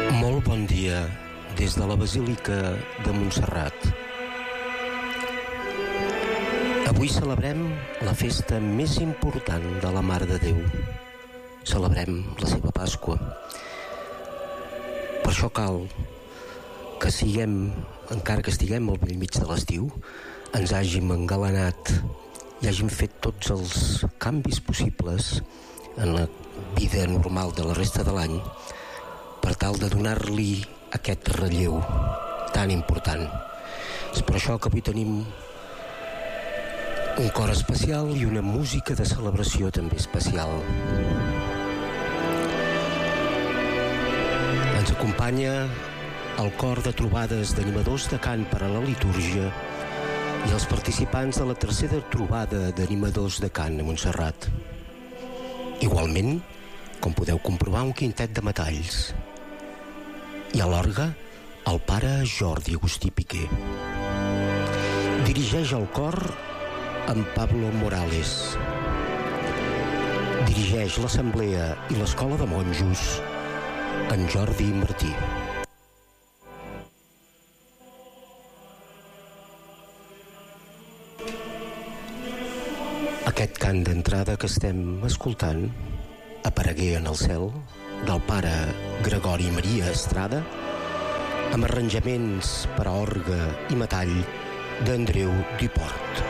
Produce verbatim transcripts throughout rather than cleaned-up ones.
Molt bon dia des de la Basílica de Montserrat. Avui celebrem la festa més important de la Mare de Déu. Celebrem la seva Pasqua. Per això cal que siguem, encara que estiguem al bell mig de l'estiu, ens hàgim engalanat i hàgim fet tots els canvis possibles en la vida normal de la resta de l'any per tal de donar-li aquest relleu tan important. És per això que avui tenim un cor especial i una música de celebració també especial. Ens acompanya el cor de trobades d'animadors de cant per a la litúrgia i els participants de la tercera trobada d'animadors de cant a Montserrat. Igualment, com podeu comprovar, un quintet de metalls. I a l'orgue, el pare Jordi Agustí Piqué. Dirigeix el cor en Pablo Morales. Dirigeix l'assemblea i l'escola de monjos en Jordi Martí. Aquest cant d'entrada que estem escoltant, Aparegué en el cel, del pare Gregori Maria Estrada, amb arranjaments per a orgue i metall d'Andreu Duport.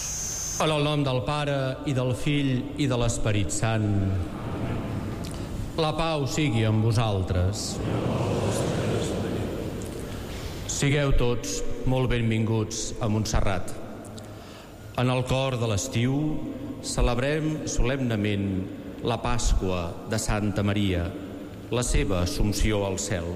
En el nom del Pare, i del Fill, i de l'Esperit Sant. La pau sigui amb vosaltres. Sigueu tots molt benvinguts a Montserrat. En el cor de l'estiu celebrem solemnement la Pasqua de Santa Maria, la seva assumpció al cel.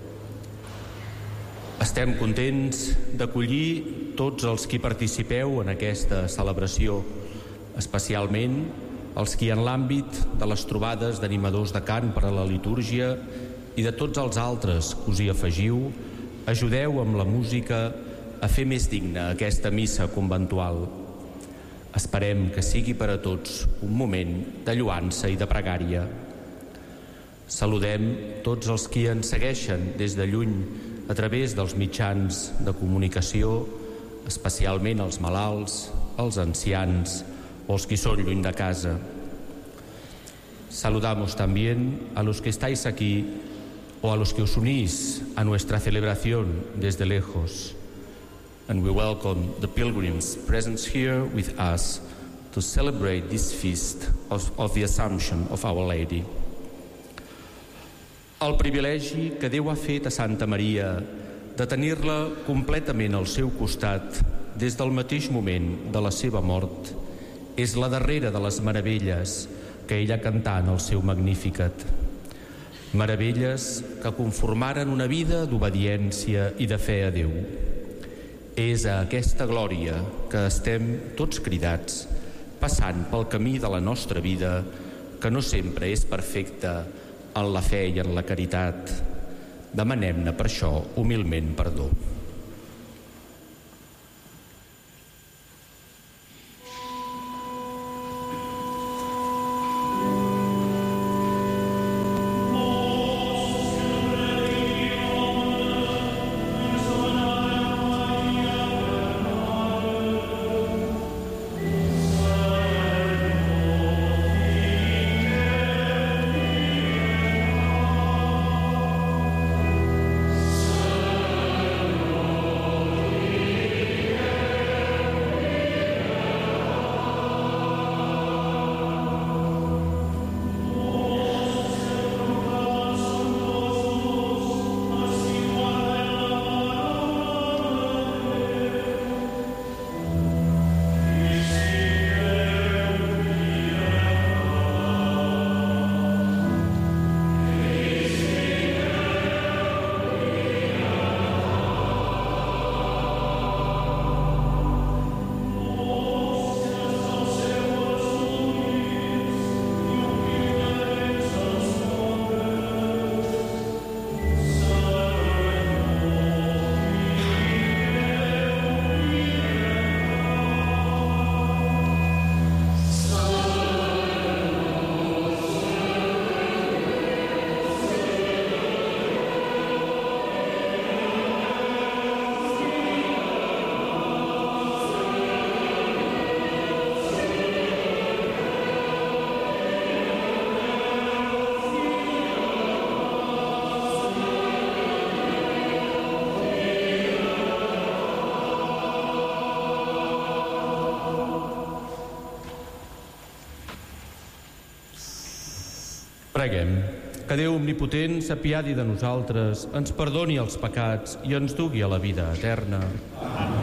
Estem contents d'acollir tots els qui participeu en aquesta celebració, especialment els qui en l'àmbit de les trobades d'animadors de cant per a la litúrgia i de tots els altres que us hi afegiu, ajudeu amb la música a fer més digna aquesta missa conventual. Esperem que sigui per a tots un moment de lloança i de pregària. Saludem tots els qui ens segueixen des de lluny a través dels mitjans de comunicació, especialment els malalts, els ancians o los que son lluny de casa. Saludamos también a los que estáis aquí o a los que os unís a nuestra celebración desde lejos. And we welcome the pilgrims present here with us to celebrate this feast of, of the Assumption of Our Lady. El privilegi que Déu ha fet a Santa Maria de tenir-la completament al seu costat des del mateix moment de la seva mort és la darrera de les meravelles que ella cantà en el seu Magnificat. Meravelles que conformaren una vida d'obediència i de fe a Déu. És a aquesta glòria que estem tots cridats, passant pel camí de la nostra vida, que no sempre és perfecta en la fe i en la caritat. Demanem-ne per això humilment perdó. Preguem. Que Déu omnipotent s'apiadi de nosaltres, ens perdoni els pecats i ens dugui a la vida eterna. Amén.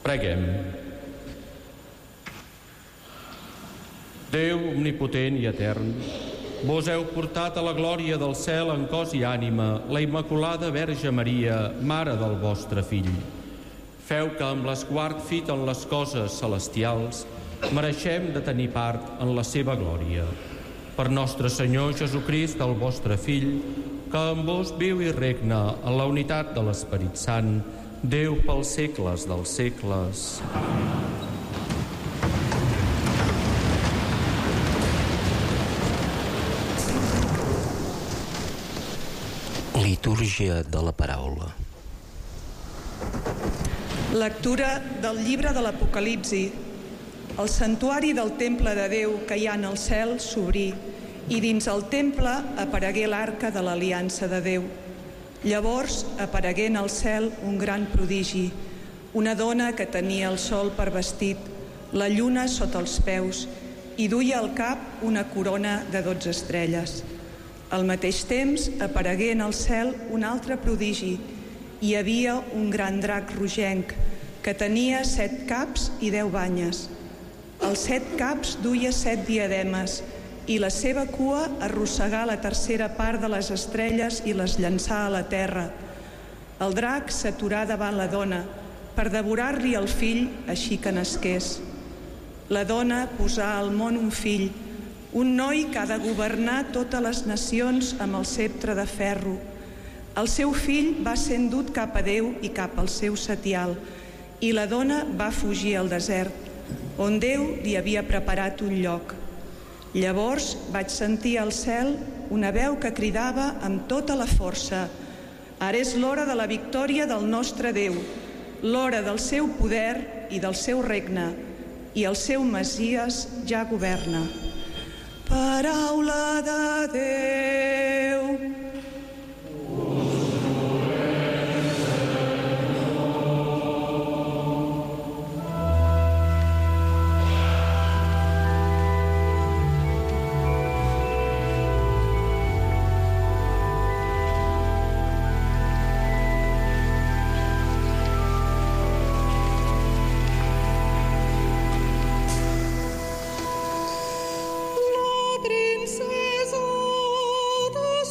Preguem. Déu omnipotent i etern, vos heu portat a la glòria del cel en cos i ànima la Immaculada Verge Maria, mare del vostre Fill. Feu que amb l'esguard fit en les coses celestials mereixem de tenir part en la seva glòria. Per nostre Senyor Jesucrist, el vostre Fill, que amb vos viu i regna en la unitat de l'Esperit Sant, Déu pels segles dels segles. Litúrgia de la paraula. Lectura del llibre de l'Apocalipsi. El santuari del temple de Déu que hi ha en el cel s'obrí i dins el temple aparegué l'arca de l'aliança de Déu. Llavors aparegué en el cel un gran prodigi, una dona que tenia el sol per vestit, la lluna sota els peus i duia al cap una corona de dotze estrelles. Al mateix temps aparegué en el cel un altre prodigi. Hi havia un gran drac rogenc que tenia set caps i deu banyes. Els set caps duia set diademes i la seva cua arrossegà la tercera part de les estrelles i les llançà a la terra. El drac s'aturà davant la dona per devorar-li el fill així que nasqués. La dona posà al món un fill, un noi que ha de governar totes les nacions amb el ceptre de ferro. El seu fill va ser endut cap a Déu i cap al seu setial, i la dona va fugir al desert, on Déu li havia preparat un lloc. Llavors vaig sentir al cel una veu que cridava amb tota la força: ara és l'hora de la victòria del nostre Déu, l'hora del seu poder i del seu regne, i el seu Messies ja governa. Paraula de Déu. Princesa de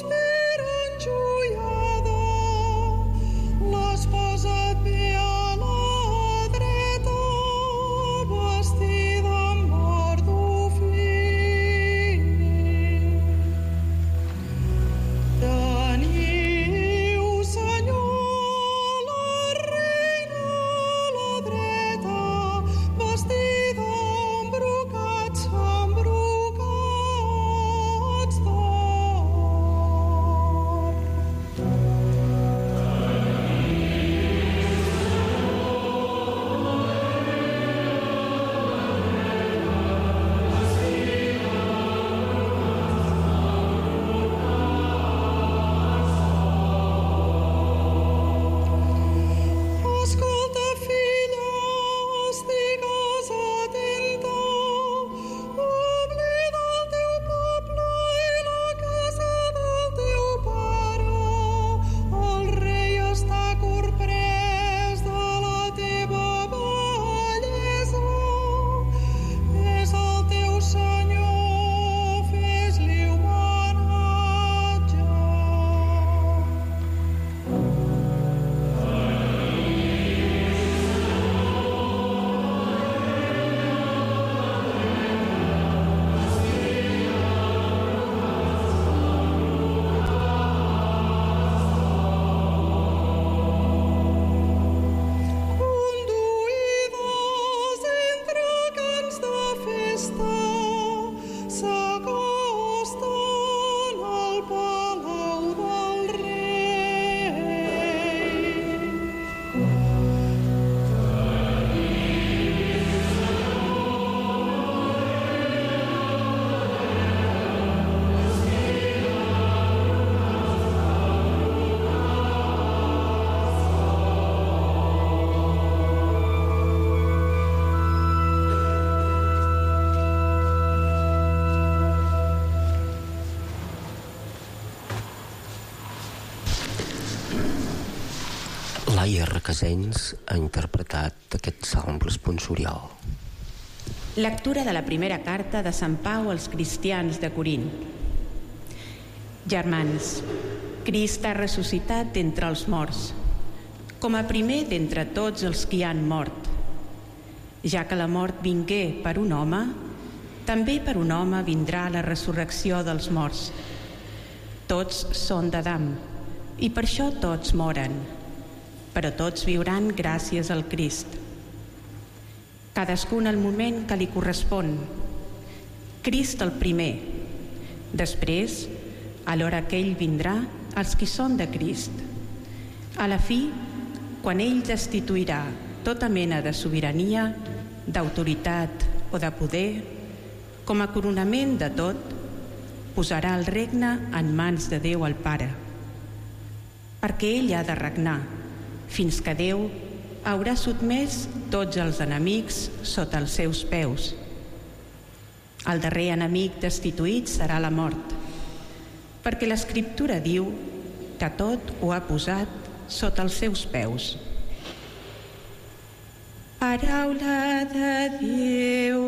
Laia Requesens ha interpretat aquest salm responsorial. Lectura de la primera carta de Sant Pau als cristians de Corint. Germans, Crist ha ressuscitat d'entre els morts, com a primer d'entre tots els qui han mort. Ja que la mort vingué per un home, també per un home vindrà la resurrecció dels morts. Tots són d'Adam, i per això tots moren, però tots viuran gràcies al Crist. Cadascun al moment que li correspon. Crist el primer. Després, a l'hora que ell vindrà, els qui són de Crist. A la fi, quan ell destituirà tota mena de sobirania, d'autoritat o de poder, com a coronament de tot, posarà el regne en mans de Déu el Pare. Perquè ell ha de regnar, fins que Déu haurà sotmès tots els enemics sota els seus peus. El darrer enemic destituït serà la mort, perquè l'Escriptura diu que tot ho ha posat sota els seus peus. Paraula de Déu.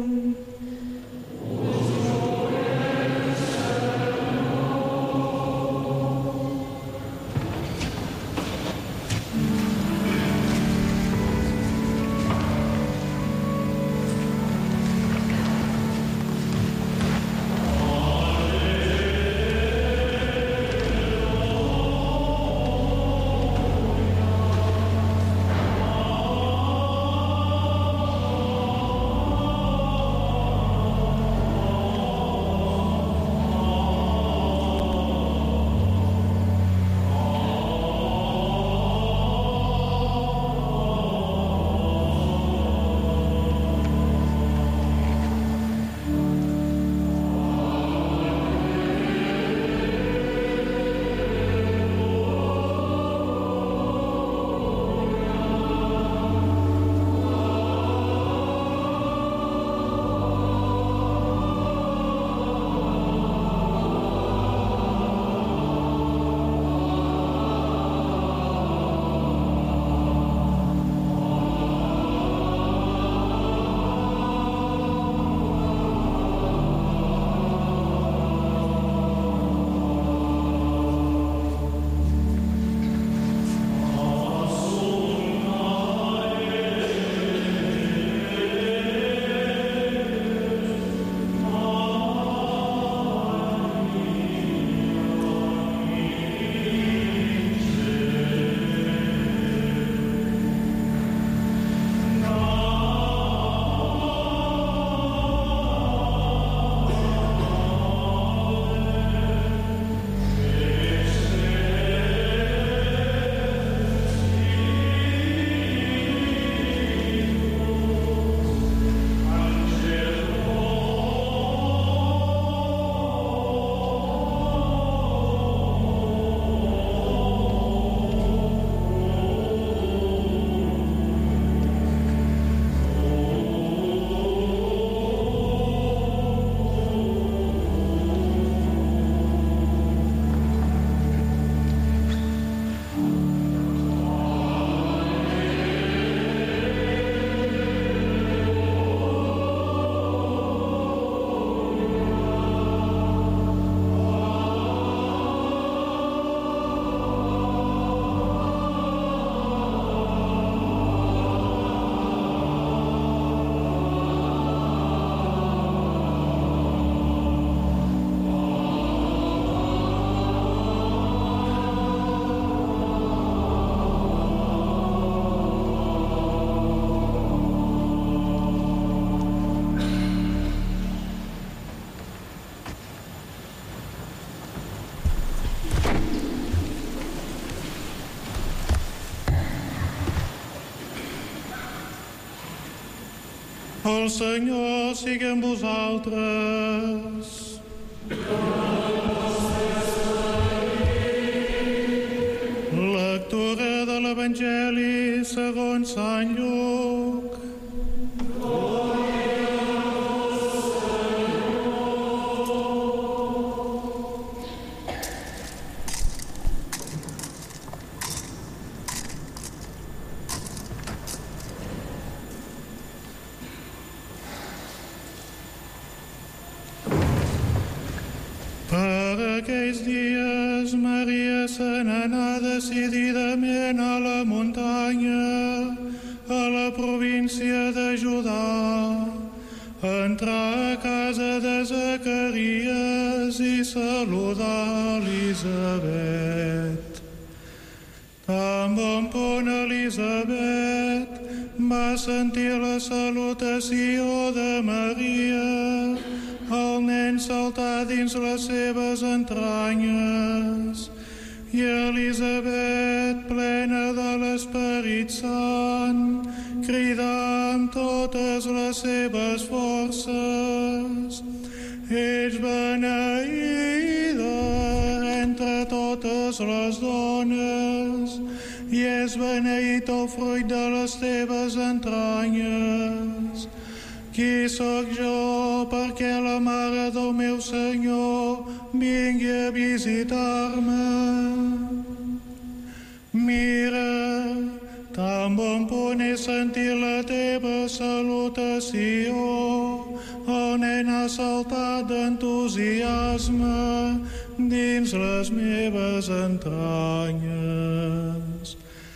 El Senyor sigui amb vosaltres. Lectura de l'Evangeli segons Sant Lluc. aquells dies Maria se n'anà decididament a la muntanya, a la província de Judà. Entrà a casa de Zacaries i saludà Elisabet. Tan bon punt Elisabet va sentir la salutació de Maria, el nen saltà dins les seves entranyes, i Elisabet, plena de l'Esperit Sant, cridà amb totes les seves forces: ets beneïda entre totes les dones, i és beneït el fruit de les teves entranyes. Qui sóc jo perquè la mare del meu Senyor vingui a visitar-me? Mira, tan bon punt he sentit la teva salutació, el nen ha saltat d'entusiasme dins les meves entranyes.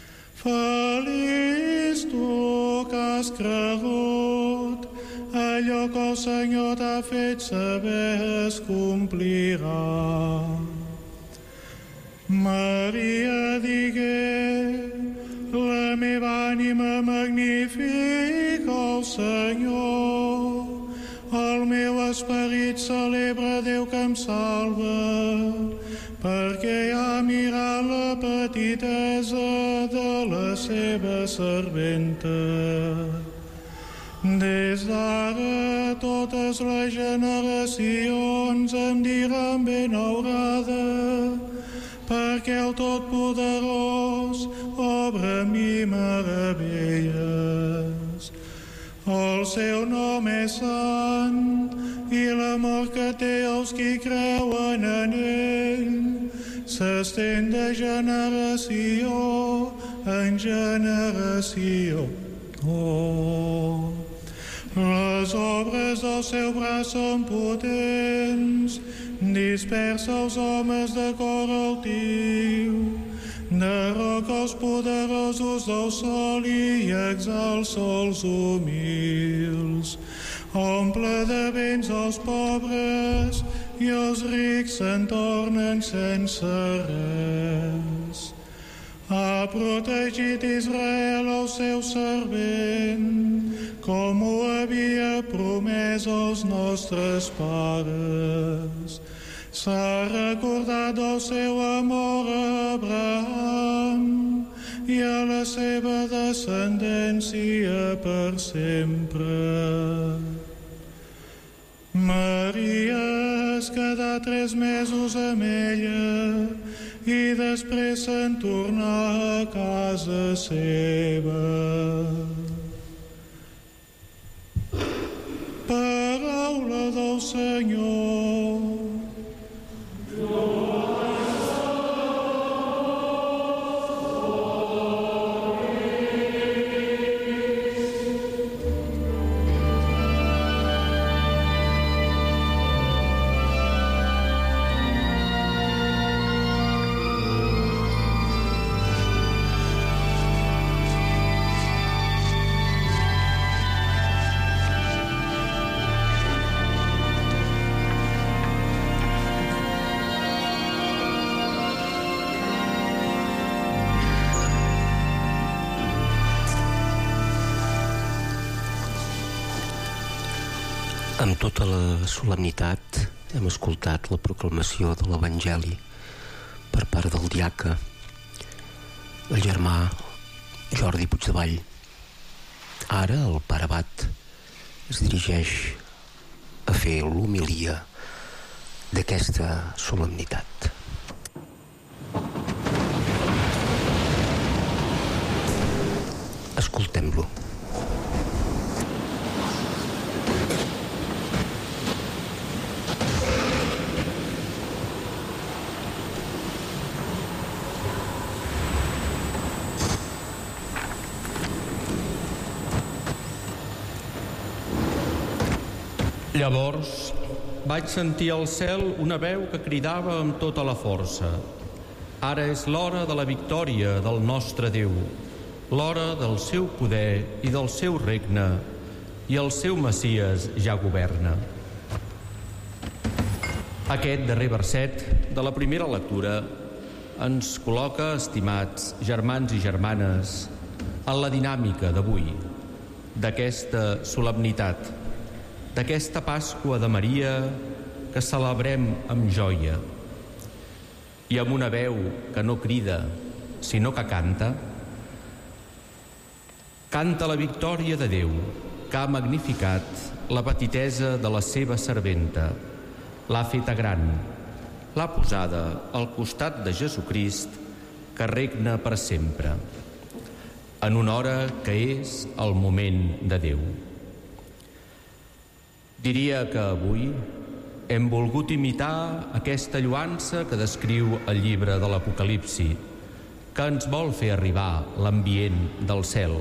Feliç tu que has cregut, allò que el Senyor t'ha fet saber es complirà. Maria digué: la meva ànima magnifica el Senyor, el meu esperit celebra Déu que em salva, perquè ha mirat la petitesa de la seva serventa. Des d'ara totes les generacions em diran benaurada, perquè el Totpoderós obre en mi meravelles. El seu nom és sant, i l'amor que té els qui creuen en ell s'estén de generació en generació. Oh, les obres del seu braç són potents, dispersa els homes de cor altiu, derroca els poderosos del sol i exalça els humils. Omple de béns els pobres i els rics se'n tornen sense res. Ha protegit Israel el seu servent, com ho havia promès als nostres pares. S'ha recordat del seu amor a Abraham i a la seva descendència per sempre. Maria es quedà tres mesos amb ella i després se'n tornà a casa seva. Paraula del Senyor. Amb tota la solemnitat hem escoltat la proclamació de l'Evangeli per part del diaca, el germà Jordi Puigdevall. Ara el pare abat es dirigeix a fer l'homilia d'aquesta solemnitat. Escoltem-lo. Llavors, vaig sentir al cel una veu que cridava amb tota la força: ara és l'hora de la victòria del nostre Déu, l'hora del seu poder i del seu regne, i el seu Messies ja governa. Aquest darrer verset de la primera lectura ens col·loca, estimats germans i germanes, en la dinàmica d'avui, d'aquesta solemnitat, d'aquesta Pasqua de Maria que celebrem amb joia. I amb una veu que no crida, sinó que canta, canta la victòria de Déu, que ha magnificat la petitesa de la seva serventa, l'ha feta gran, l'ha posada al costat de Jesucrist, que regna per sempre, en una hora que és el moment de Déu. Diria que avui hem volgut imitar aquesta lloança que descriu el llibre de l'Apocalipsi, que ens vol fer arribar l'ambient del cel.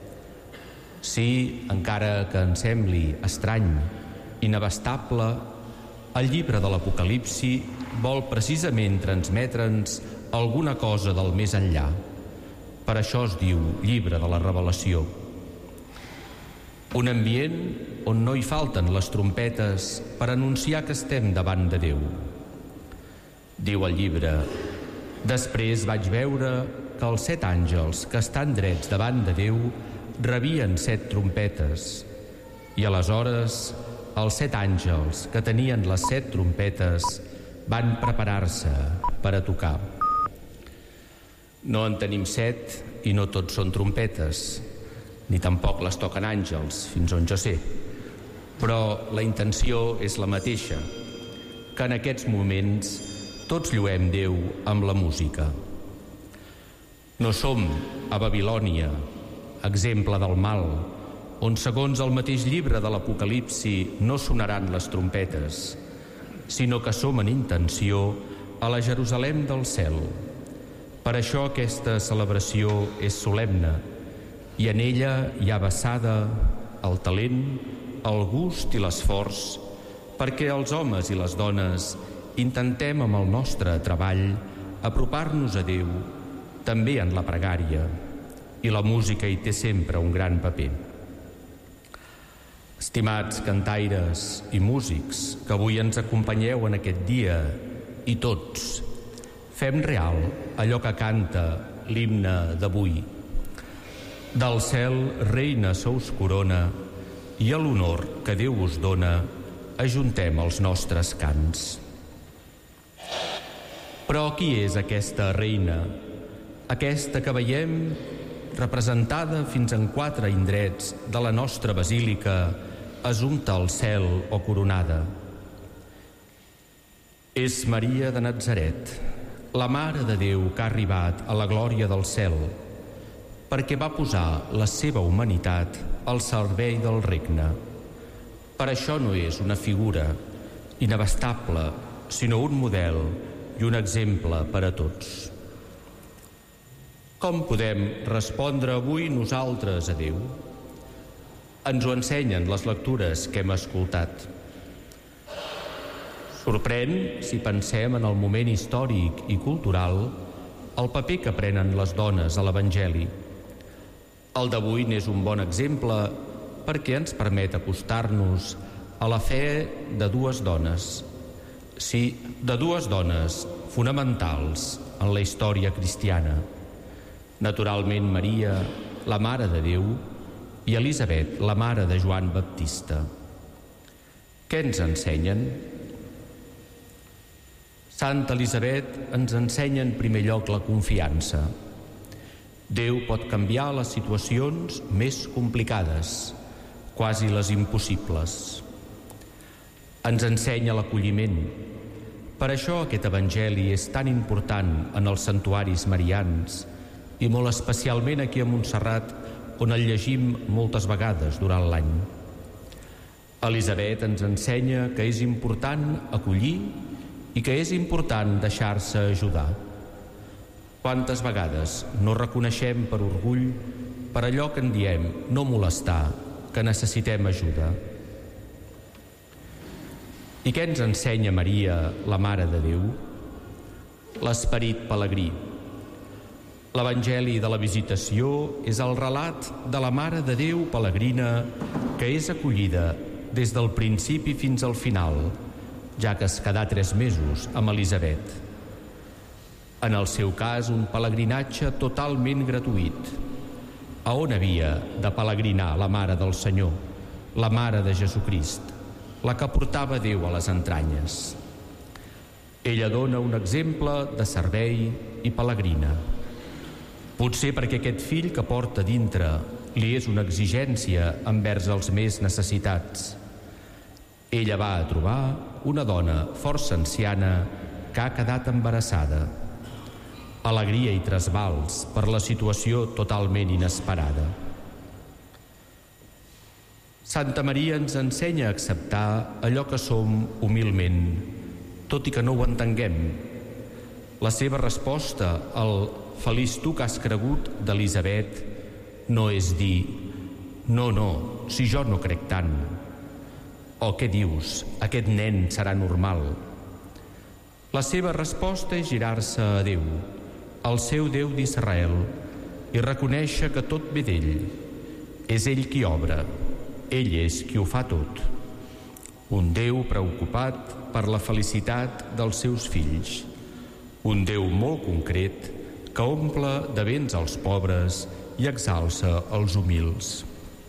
Sí, encara que ens sembli estrany, inabastable, el llibre de l'Apocalipsi vol precisament transmetre'ns alguna cosa del més enllà. Per això es diu llibre de la revelació. Un ambient on no hi falten les trompetes per anunciar que estem davant de Déu. Diu el llibre: després vaig veure que els set àngels que estan drets davant de Déu rebien set trompetes, i aleshores els set àngels que tenien les set trompetes van preparar-se per a tocar. No en tenim set i no tots són trompetes, ni tampoc les toquen àngels, fins on jo sé. Però la intenció és la mateixa, que en aquests moments tots lluem Déu amb la música. No som a Babilònia, exemple del mal, on segons el mateix llibre de l'Apocalipsi no sonaran les trompetes, sinó que som en intenció a la Jerusalem del cel. Per això aquesta celebració és solemne, i en ella hi ha vessada el talent, el gust i l'esforç perquè els homes i les dones intentem amb el nostre treball apropar-nos a Déu, també en la pregària, i la música hi té sempre un gran paper. Estimats cantaires i músics que avui ens acompanyeu en aquest dia, i tots, fem real allò que canta l'himne d'avui. Del cel, reina, sous corona, i a l'honor que Déu us dona, ajuntem els nostres cants. Però qui és aquesta reina? Aquesta que veiem representada fins en quatre indrets de la nostra basílica, assumpta al cel o coronada. És Maria de Natzaret, la Mare de Déu que ha arribat a la glòria del cel, perquè va posar la seva humanitat al servei del regne. Per això no és una figura inabastable, sinó un model i un exemple per a tots. Com podem respondre avui nosaltres a Déu? Ens ho ensenyen les lectures que hem escoltat. Sorprèn, si pensem en el moment històric i cultural, el paper que prenen les dones a l'Evangeli. El d'avui n'és un bon exemple perquè ens permet acostar-nos a la fe de dues dones. Sí, de dues dones fonamentals en la història cristiana. Naturalment Maria, la Mare de Déu, i Elisabet, la mare de Joan Baptista. Què ens ensenyen? Santa Elisabet ens ensenya en primer lloc la confiança. Déu pot canviar les situacions més complicades, quasi les impossibles. Ens ensenya l'acolliment. Per això aquest evangeli és tan important en els santuaris marians i molt especialment aquí a Montserrat, on el llegim moltes vegades durant l'any. Elisabet ens ensenya que és important acollir i que és important deixar-se ajudar. Quantes vegades no reconeixem per orgull, per allò que en diem no molestar, que necessitem ajuda. I què ens ensenya Maria, la Mare de Déu? L'esperit pelegrí. L'Evangeli de la Visitació és el relat de la Mare de Déu pelegrina que és acollida des del principi fins al final, ja que es quedà tres mesos amb Elisabet. En el seu cas, un pelegrinatge totalment gratuït. A on havia de pelegrinar la Mare del Senyor, la Mare de Jesucrist, la que portava Déu a les entranyes? Ella dona un exemple de servei i pelegrina. Potser perquè aquest fill que porta dintre li és una exigència envers els més necessitats. Ella va a trobar una dona força anciana que ha quedat embarassada. Alegria i trasbals per la situació totalment inesperada. Santa Maria ens ensenya a acceptar allò que som humilment, tot i que no ho entenguem. La seva resposta al "Feliç tu que has cregut" d'Elisabet no és dir "No, no, si jo no crec tant". O què dius? Aquest nen serà normal. La seva resposta és girar-se a Déu, el seu Déu d'Israel, i reconèixer que tot ve d'ell. És ell qui obre, ell és qui ho fa tot. Un Déu preocupat per la felicitat dels seus fills. Un Déu molt concret que omple de béns els pobres i exalça els humils.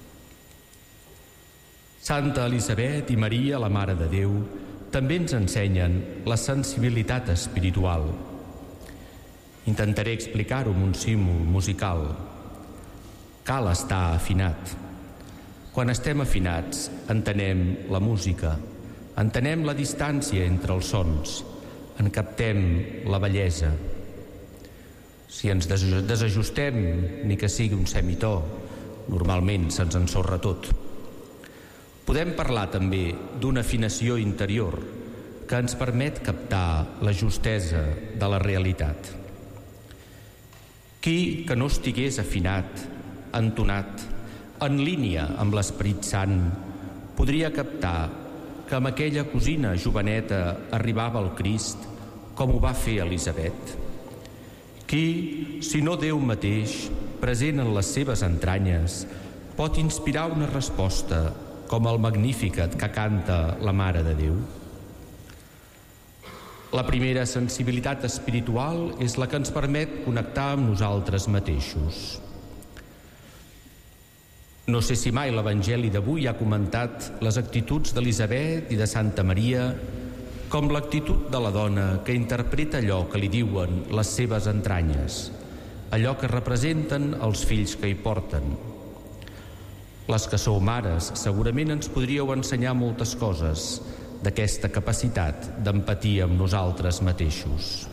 Santa Elisabet i Maria, la Mare de Déu, també ens ensenyen la sensibilitat espiritual. Intentaré explicar-ho amb un símbol musical. Cal estar afinat. Quan estem afinats, entenem la música, entenem la distància entre els sons, en captem la bellesa. Si ens desajustem, ni que sigui un semitó, normalment se'ns ensorra tot. Podem parlar també d'una afinació interior que ens permet captar la justesa de la realitat. Qui que no estigués afinat, entonat, en línia amb l'Esperit Sant, podria captar que amb aquella cosina joveneta arribava el Crist com ho va fer Elisabet? Qui, si no Déu mateix, present en les seves entranyes, pot inspirar una resposta com el Magnificat que canta la Mare de Déu? La primera sensibilitat espiritual és la que ens permet connectar amb nosaltres mateixos. No sé si mai l'Evangeli d'avui ha comentat les actituds d'Elisabet i de Santa Maria com l'actitud de la dona que interpreta allò que li diuen les seves entranyes, allò que representen els fills que hi porten. Les que sou mares segurament ens podríeu ensenyar moltes coses d'aquesta capacitat d'empatia amb nosaltres mateixos.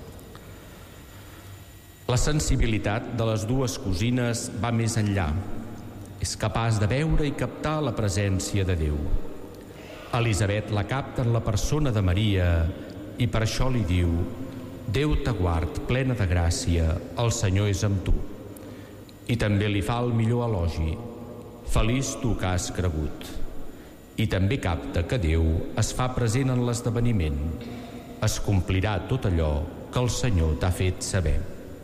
La sensibilitat de les dues cosines va més enllà. És capaç de veure i captar la presència de Déu. Elisabet la capta en la persona de Maria i per això li diu: Déu t'aguard, plena de gràcia, el Senyor és amb tu. I també li fa el millor elogi: feliç tu que has cregut. I també capta que Déu es fa present en l'esdeveniment. Es complirà tot allò que el Senyor t'ha fet saber.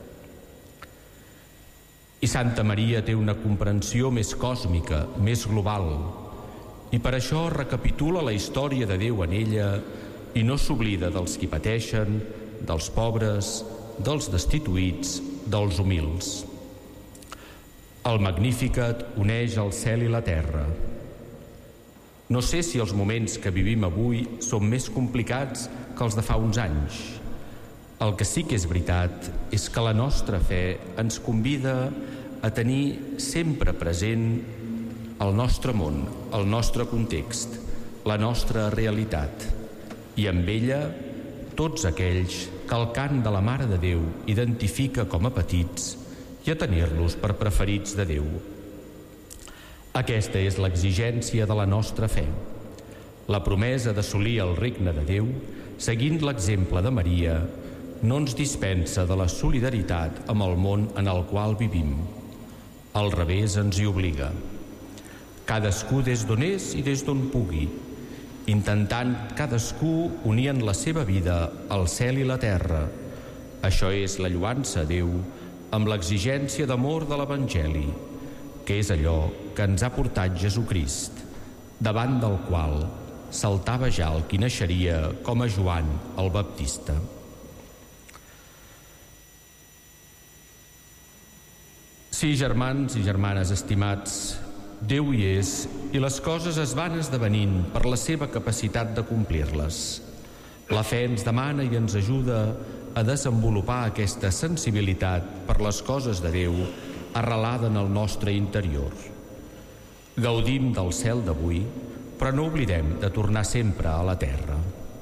I Santa Maria té una comprensió més còsmica, més global, i per això recapitula la història de Déu en ella i no s'oblida dels qui pateixen, dels pobres, dels destituïts, dels humils. El Magnificat uneix el cel i la terra. No sé si els moments que vivim avui són més complicats que els de fa uns anys. El que sí que és veritat és que la nostra fe ens convida a tenir sempre present el nostre món, el nostre context, la nostra realitat, i amb ella tots aquells que el cant de la Mare de Déu identifica com a petits i a tenir-los per preferits de Déu. Aquesta és l'exigència de la nostra fe, la promesa d'assolir el regne de Déu, seguint l'exemple de Maria, no ens dispensa de la solidaritat amb el món en el qual vivim. Al revés, ens hi obliga. Cadascú des d'on és i des d'on pugui, intentant cadascú unir en la seva vida el cel i la terra. Això és la lloança a Déu amb l'exigència d'amor de l'Evangeli, que és allò que ens ha portat Jesucrist, davant del qual saltava ja el qui naixeria com a Joan el Baptista. Sí, germans i germanes estimats, Déu hi és i les coses es van esdevenint per la seva capacitat de complir-les. La fe ens demana i ens ajuda a desenvolupar aquesta sensibilitat per les coses de Déu arrelada en el nostre interior. Gaudim del cel d'avui, però no oblidem de tornar sempre a la terra.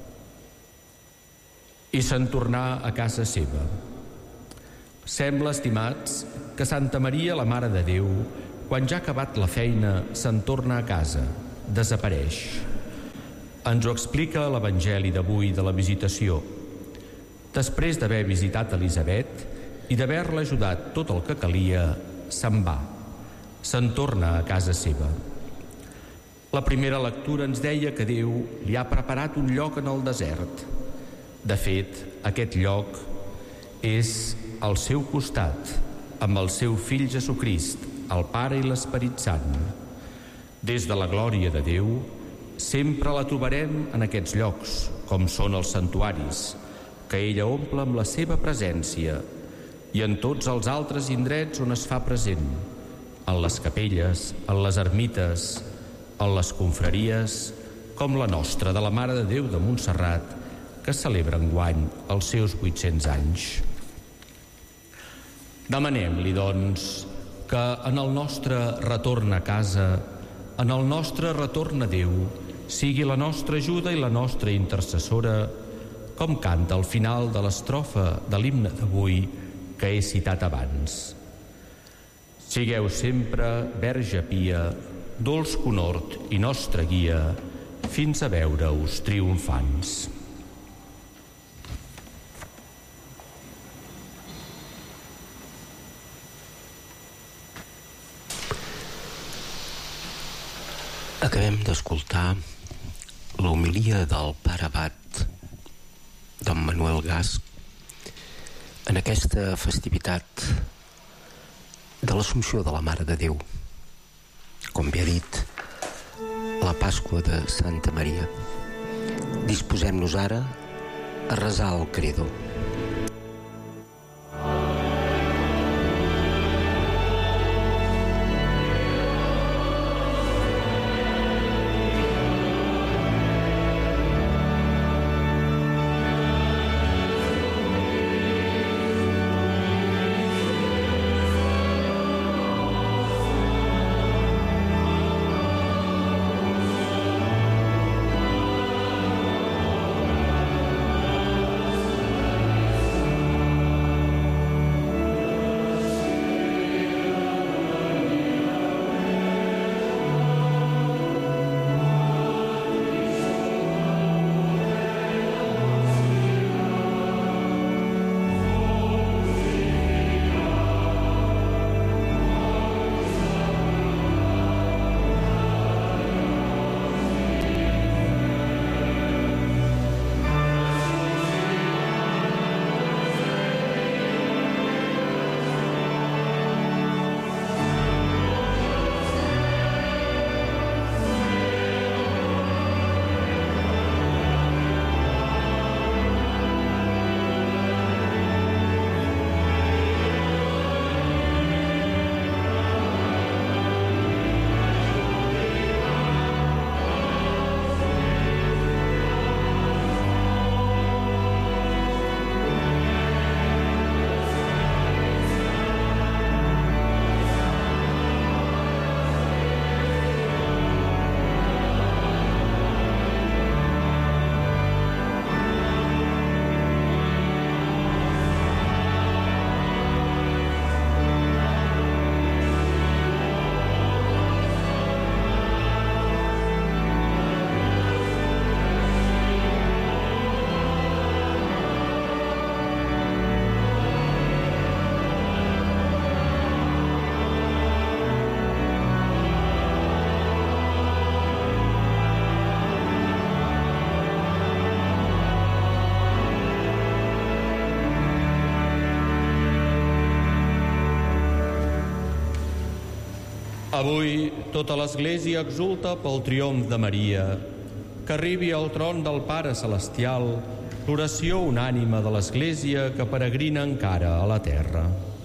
I se'n tornar a casa seva. Sembla, estimats, que Santa Maria, la Mare de Déu, quan ja ha acabat la feina, se'n torna a casa, desapareix. Ens ho explica l'Evangeli d'avui de la Visitació. Després d'haver visitat Elisabet i d'haver-la ajudat tot el que calia, se'n va. Se'n torna a casa seva. La primera lectura ens deia que Déu li ha preparat un lloc en el desert. De fet, aquest lloc és al seu costat, amb el seu fill Jesucrist, el Pare i l'Esperit Sant. Des de la glòria de Déu, sempre la trobarem en aquests llocs, com són els santuaris, que ella omple amb la seva presència, i en tots els altres indrets on es fa present, en les capelles, en les ermites, en les confraries, com la nostra de la Mare de Déu de Montserrat, que celebra enguany els seus vuit-cents anys. Demanem-li, doncs, que en el nostre retorn a casa, en el nostre retorn a Déu, sigui la nostra ajuda i la nostra intercessora, com canta al final de l'estrofa de l'himne d'avui que he citat abans. Sigueu sempre, Verge Pia, dolç conhort i nostra guia, fins a veure-us triomfants. Acabem d'escoltar l'homilia del pare abat don Manuel Gas en aquesta festivitat de l'Assumpció de la Mare de Déu, com bé ha dit, la Pasqua de Santa Maria. Disposem-nos ara a resar el credo. Avui tota l'Església exulta pel triomf de Maria, que arribi al tron del Pare Celestial l'oració unànime de l'Església que peregrina encara a la terra.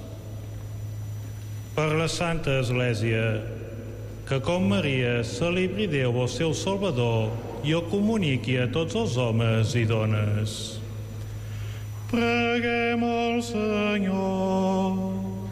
Per la Santa Església, que com Maria celebri Déu el seu Salvador i el comuniqui a tots els homes i dones. Preguem al Senyor.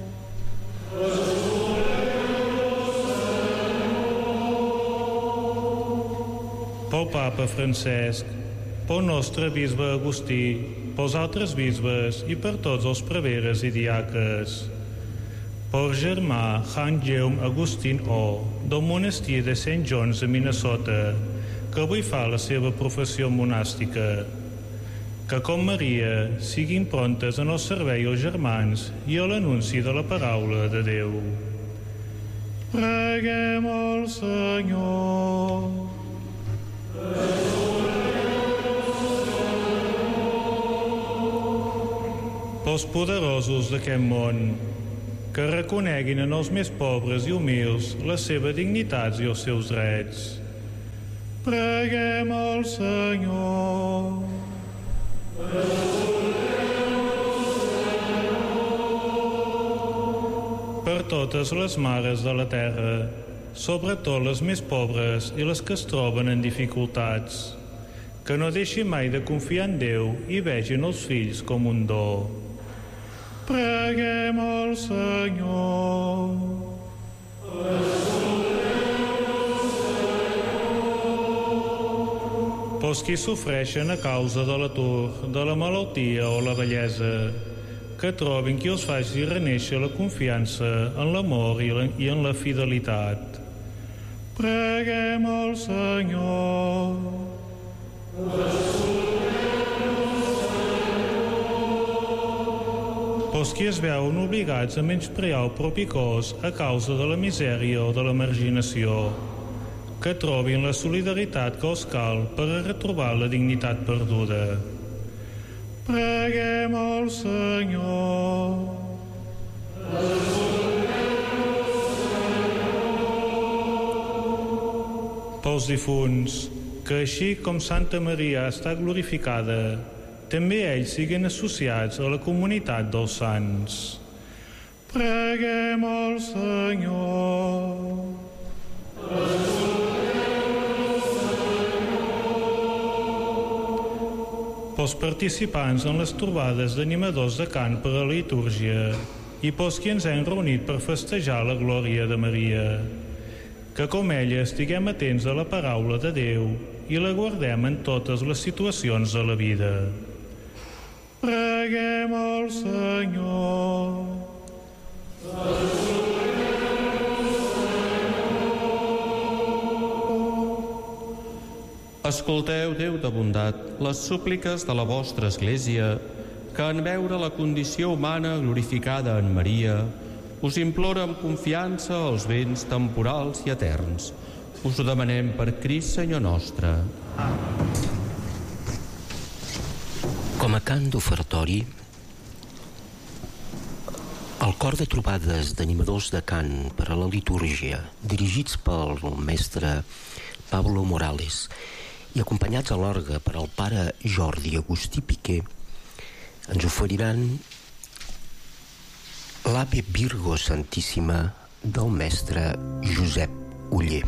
Pel Papa Francesc, pel nostre bisbe Agustí, pels altres bisbes i per tots els preveres i diaques, pel germà Han Jeum Agustín O, del monestir de Saint John's a Minnesota, que avui fa la seva professió monàstica, que com Maria siguin prontes en el servei als germans i a l'anunci de la paraula de Déu. Preguem al Senyor. Pels poderosos d'aquest món, que reconeguin en els més pobres i humils les seves dignitats i els seus drets. Preguem al Senyor. Per totes les mares de la terra, sobretot les més pobres i les que es troben en dificultats, que no deixin mai de confiar en Déu i vegin els fills com un do. Preguem al Senyor. Pels qui sofreixen a causa de l'atur, de la malaltia o la vellesa, que trobin qui els faci renéixer la confiança en l'amor i en la fidelitat. Preguem al Senyor. Pels qui es veuen obligats a menysprear el propi cos a causa de la misèria o de la marginació, que trobin la solidaritat que els cal per a retrobar la dignitat perduda. Preguem al Senyor. Pels difunts, que així com Santa Maria està glorificada, també ells siguin associats a la comunitat dels sants. Preguem al Senyor. Pels participants en les trobades d'animadors de cant per a la litúrgia i pels qui ens hem reunit per festejar la glòria de Maria, que com ella estiguem atents a la paraula de Déu i la guardem en totes les situacions de la vida. Preguem al Senyor. Escolteu, Déu de bondat, les súpliques de la vostra Església, que en veure la condició humana glorificada en Maria, us implora amb confiança els béns temporals i eterns. Us ho demanem per Crist, Senyor nostre. Com a cant d'ofertori, el cor de trobades d'animadors de cant per a la litúrgia, dirigits pel mestre Pablo Morales i acompanyats a l'orgue per al pare Jordi Agustí Piqué, ens oferiran l'Ave Virgo Santíssima del mestre Josep Oller.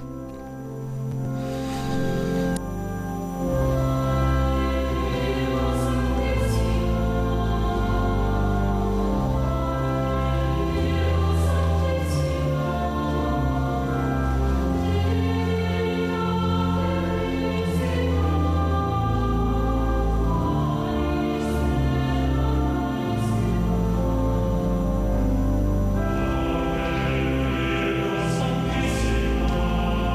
Amen.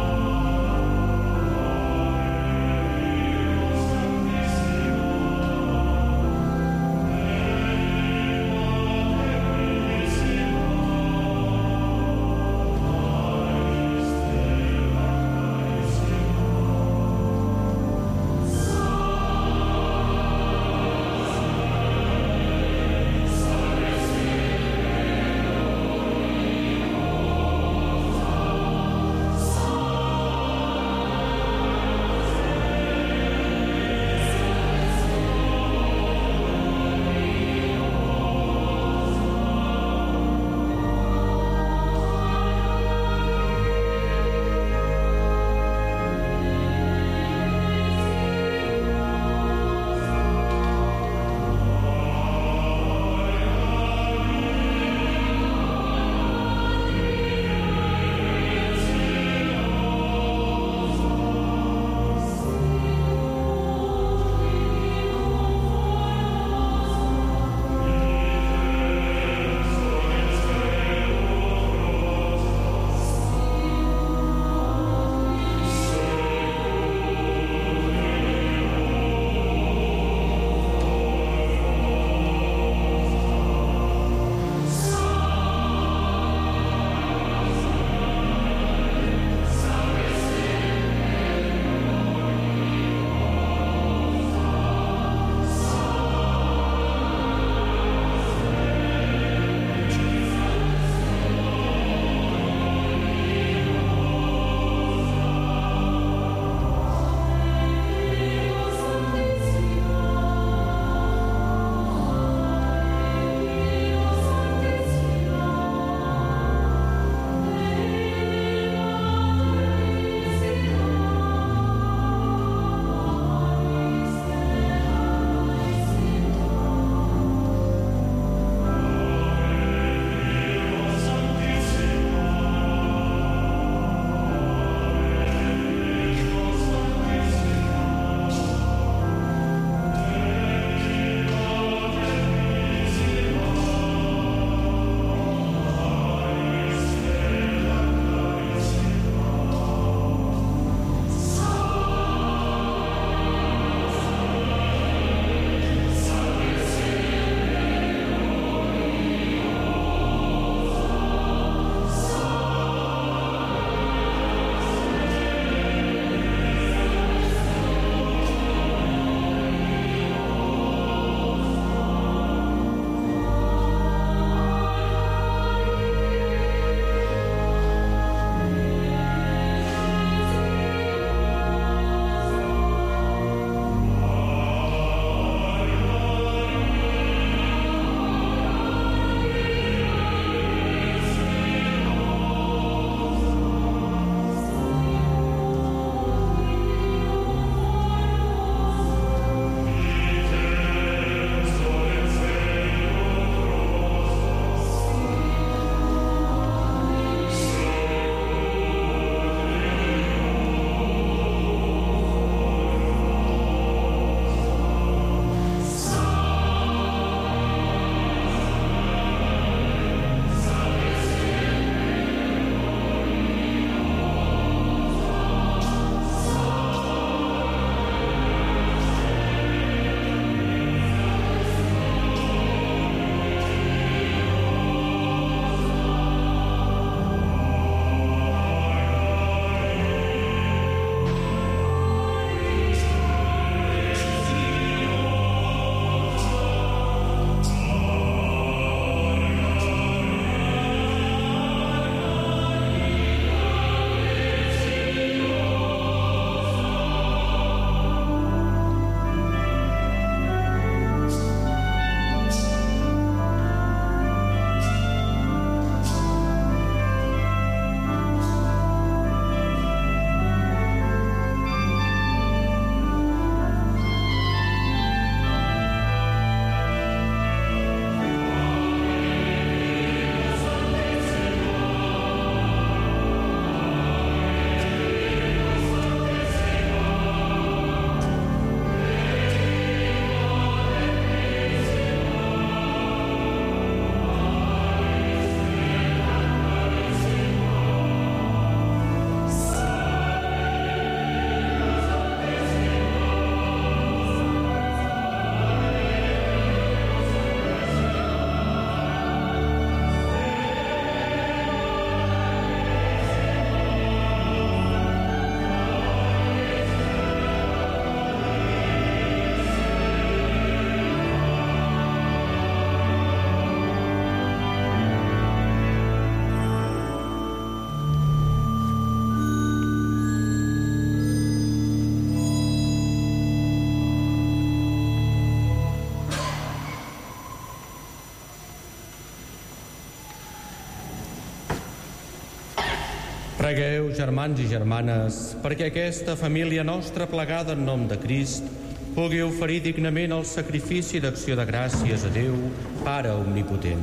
Pregueu, germans i germanes, perquè aquesta família nostra plegada en nom de Crist pugui oferir dignament el sacrifici d'acció de gràcies a Déu, Pare Omnipotent.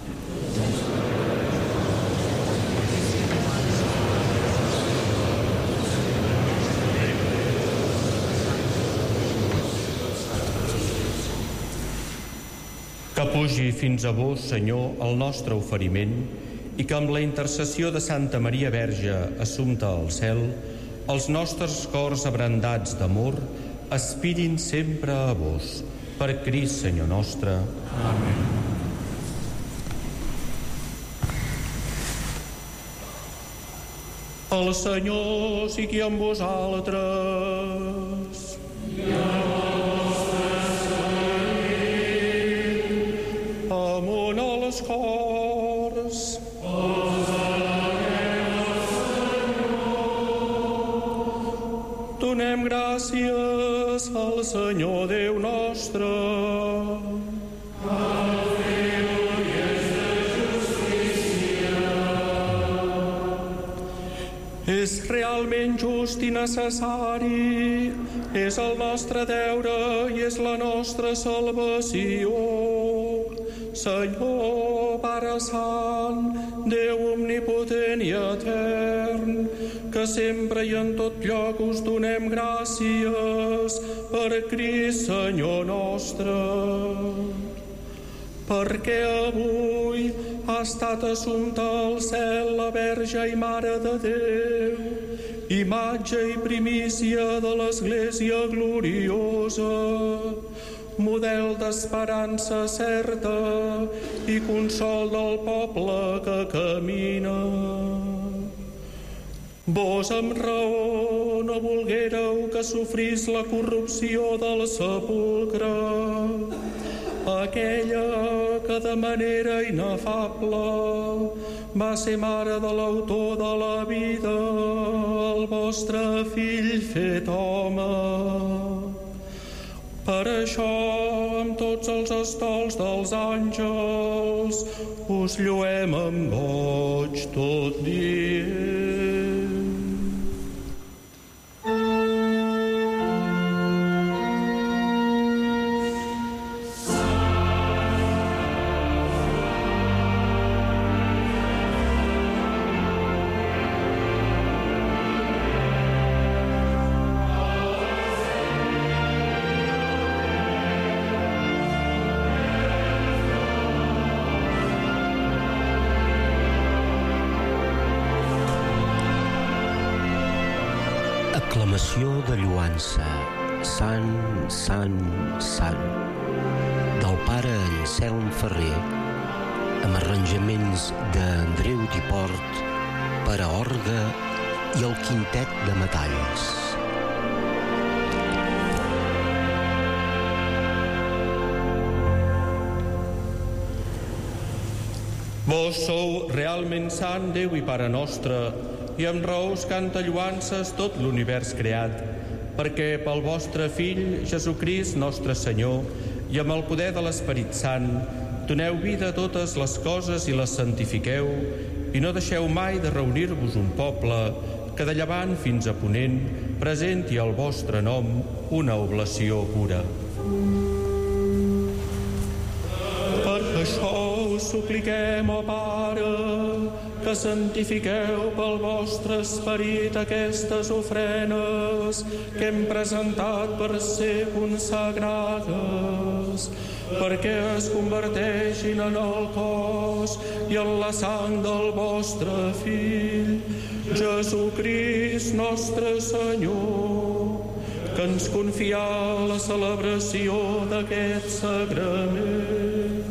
Que pugi fins a vos, Senyor, el nostre oferiment, i que amb la intercessió de Santa Maria Verge, assumpta al cel, els nostres cors abrandats d'amor aspirin sempre a vos. Per Crist, Senyor nostre. Amén. El Senyor sigui amb vosaltres. I amb amunt als cors. Donem gràcies al Senyor Déu nostre. És realment just i necessari, és el nostre deure i és la nostra salvació. Senyor, Pare Sant, Déu omnipotent i etern, que sempre i en tot lloc us donem gràcies per Crist, Senyor nostre. Perquè avui ha estat assumpta al cel la Verge i Mare de Déu, imatge i primícia de l'Església gloriosa, model d'esperança certa i consol del poble que camina. Vos amb raó no volguéreu que sofrís la corrupció del sepulcre, aquella que de manera inefable va ser mare de l'autor de la vida, el vostre fill fet home. Per això, amb tots els estols dels àngels, us lluem amb goig tot dient. Aclamació de lloança. Sant, sant, sant. Del pare Anselm Ferrer, amb arranjaments d'Andreu Diport per a orgue i el quintet de metalls. Vos sou realment sant, Déu i Pare nostre, i amb raó us canta lloances tot l'univers creat, perquè pel vostre Fill, Jesucrist, nostre Senyor, i amb el poder de l'Esperit Sant, doneu vida a totes les coses i les santifiqueu, i no deixeu mai de reunir-vos un poble que de llevant fins a ponent presenti al vostre nom una oblació pura. Per això us supliquem, ó Pare, que santifiqueu pel vostre esperit aquestes ofrenes que hem presentat per ser consagrades, perquè es converteixin en el cos i en la sang del vostre Fill, Jesucrist nostre Senyor, que ens confià la celebració d'aquest sagrament.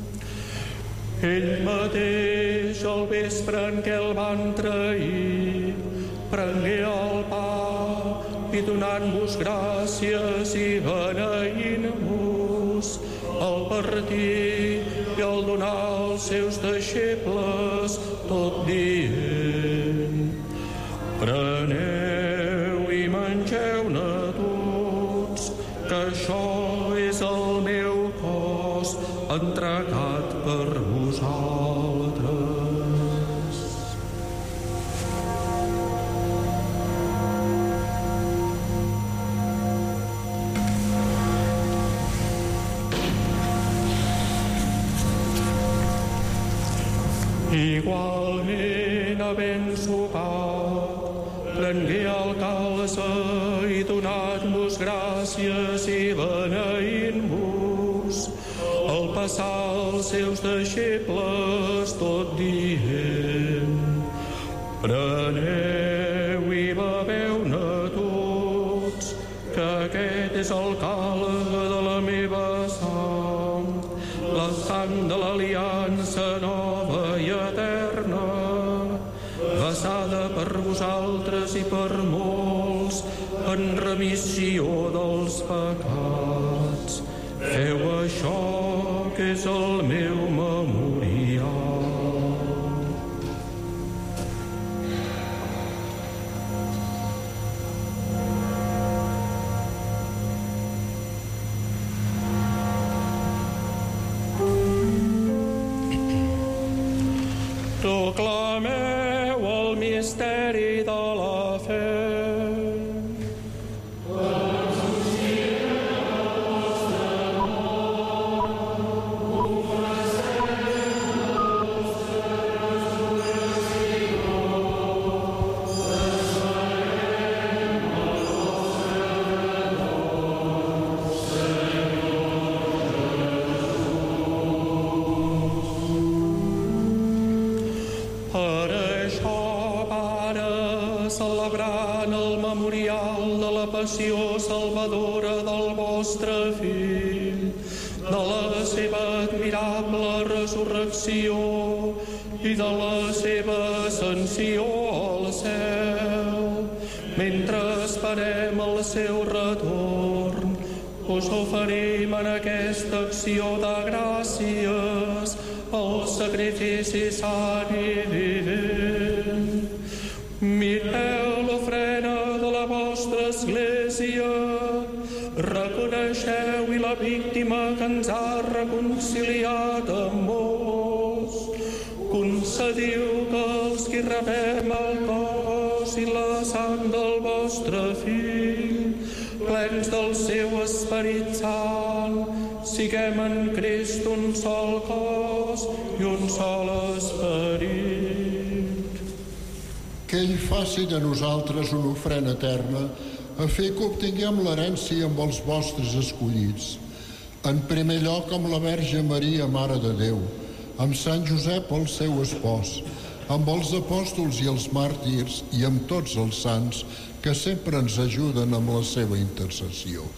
Ell mateix, al vespre en què el van trair, prengué el pa i donant-vos gràcies i beneint-vos, el partir i el donar als seus deixebles, tot dient: preneu i mengeu-ne tots, que això és el meu cos entregat per vosaltres. Igualment, havent sopat, prengué el calze i donant-vos gràcies i beneint-vos, al passar els seus deixebles tot dient: preneu i beveu-ne tots, que aquest és el calze de la meva sang, la sang de l'aliança nova i eterna, vessada per vosaltres i per molts en remissió dels pecats. Feu això, que és el meu memorial. Proclameu el misteri de la fe. Salvadora del vostre Fill, de la seva admirable resurrecció i de la seva ascensió al cel. Mentre esperem el seu retorn, us oferim en aquesta acció de gràcies el sacrifici sant i vivent. Mireu l'ofrena de la vostra Església, reconeixeu-hi la víctima que ens ha reconciliat amb vos. Concediu que els qui rebem el cos i la sang del vostre Fill, plens del seu Esperit Sant, siguem en Crist un sol cos i un sol esperit. Que ell faci de nosaltres una ofrena eterna, a fer que obtinguem l'herència amb els vostres escollits. En primer lloc amb la Verge Maria, Mare de Déu, amb Sant Josep, el seu espòs, amb els apòstols i els màrtirs i amb tots els sants que sempre ens ajuden amb la seva intercessió.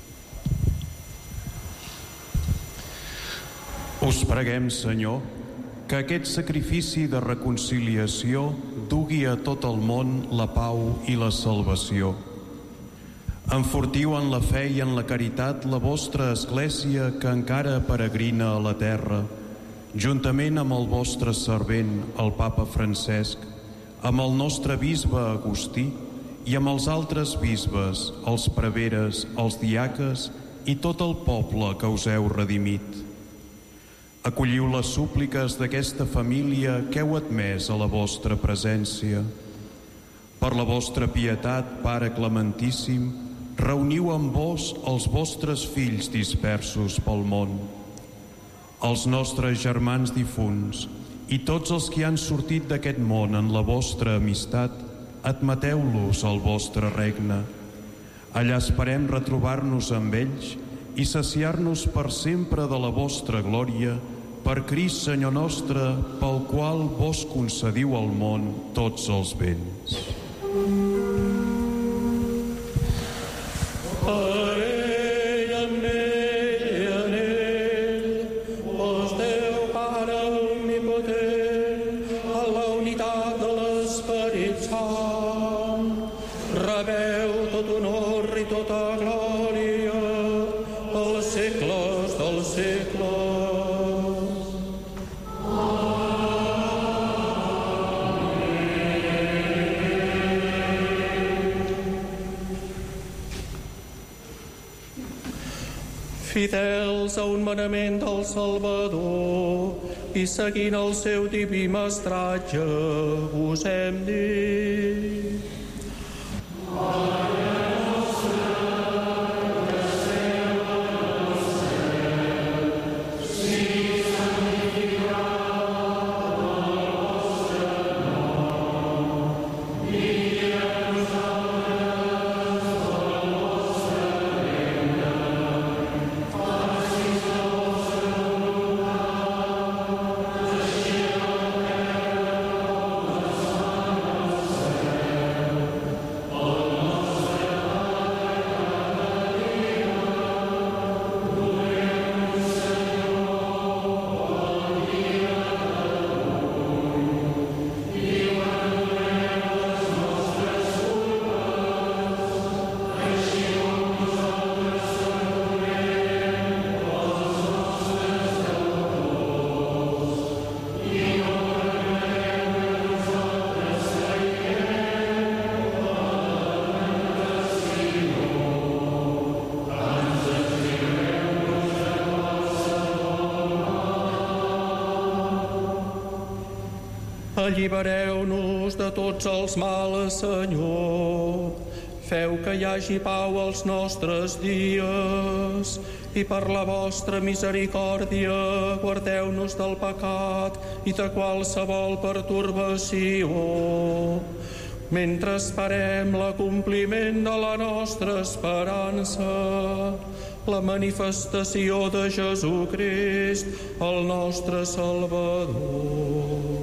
Us preguem, Senyor, que aquest sacrifici de reconciliació dugui a tot el món la pau i la salvació. Enfortiu en la fe i en la caritat la vostra Església que encara peregrina a la terra, juntament amb el vostre servent, el Papa Francesc, amb el nostre bisbe Agustí i amb els altres bisbes, els preveres, els diaques i tot el poble que us heu redimit. Acolliu les súpliques d'aquesta família que heu admès a la vostra presència. Per la vostra pietat, Pare Clementíssim, reuniu amb vos els vostres fills dispersos pel món. Els nostres germans difunts i tots els que han sortit d'aquest món en la vostra amistat, admeteu-los al vostre regne. Allà esperem retrobar-nos amb ells i saciar-nos per sempre de la vostra glòria, per Crist Senyor nostre, pel qual vos concediu al món tots els béns. Per ell, amb ell i en ell, vos Déu Pare omnipotent, a la unitat de l'Esperit Sant, rebeu tot honor i tota glòria als segles dels segles. Fidels a un manament del Salvador i seguint el seu diví mestratge, us hem dit: Santificat Allibereu-nos de tots els mals, Senyor. Feu que hi hagi pau als nostres dies i per la vostra misericòrdia guardeu-nos del pecat i de qualsevol pertorbació, mentre esperem l'acompliment de la nostra esperança, la manifestació de Jesucrist, el nostre Salvador.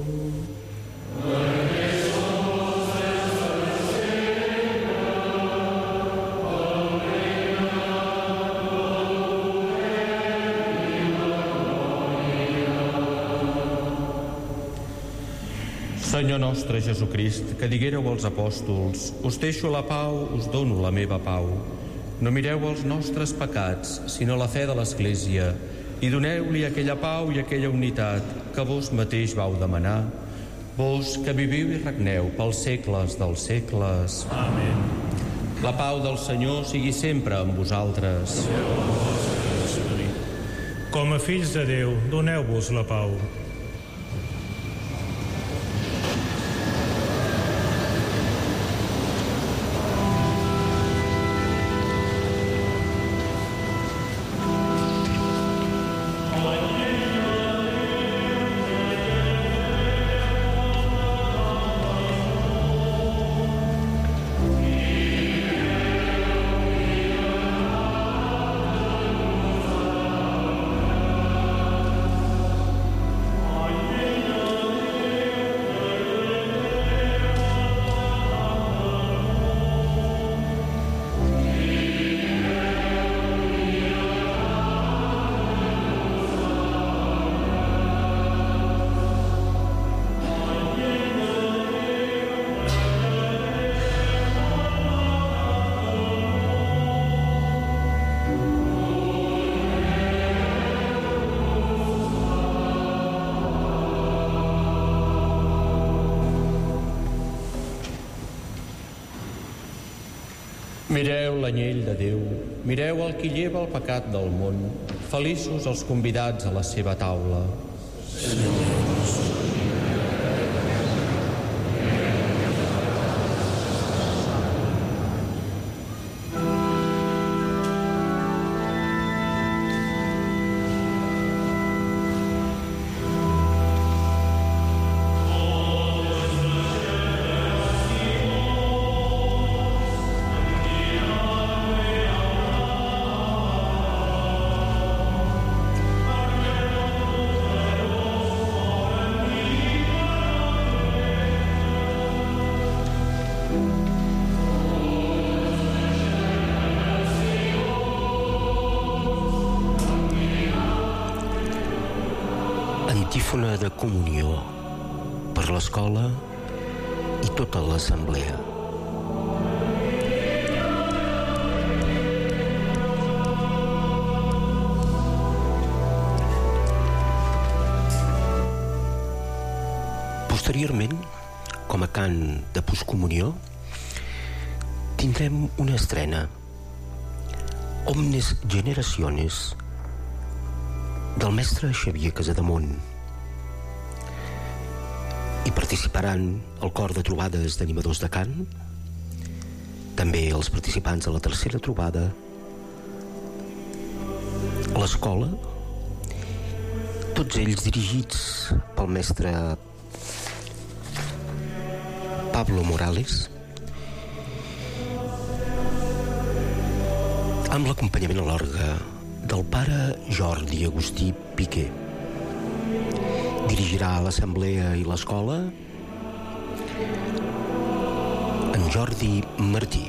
Senyor nostre Jesucrist, que diguéreu als apòstols: us deixo la pau, us dono la meva pau. No mireu els nostres pecats, sinó la fe de l'Església, i doneu-li aquella pau i aquella unitat que vos mateix vau demanar, vos que viviu i regneu pels segles dels segles. Amén. La pau del Senyor sigui sempre amb vosaltres. Com a fills de Déu, doneu-vos la pau. Mireu l'anyell de Déu, mireu el qui lleva el pecat del món. Feliços els convidats a la seva taula. Antífona de comunió per l'escola i tota l'assemblea. Posteriorment, com a cant de postcomunió, tindrem una estrena, Omnes Generaciones, del mestre Xavier Casademont. Hi participaran el cor de trobades d'animadors de cant, també els participants de la tercera trobada, l'escola, tots ells dirigits pel mestre Pablo Morales, amb l'acompanyament a l'orgue del pare Jordi Agustí Piqué. Dirigirà l'assemblea i l'escola en Jordi Martí.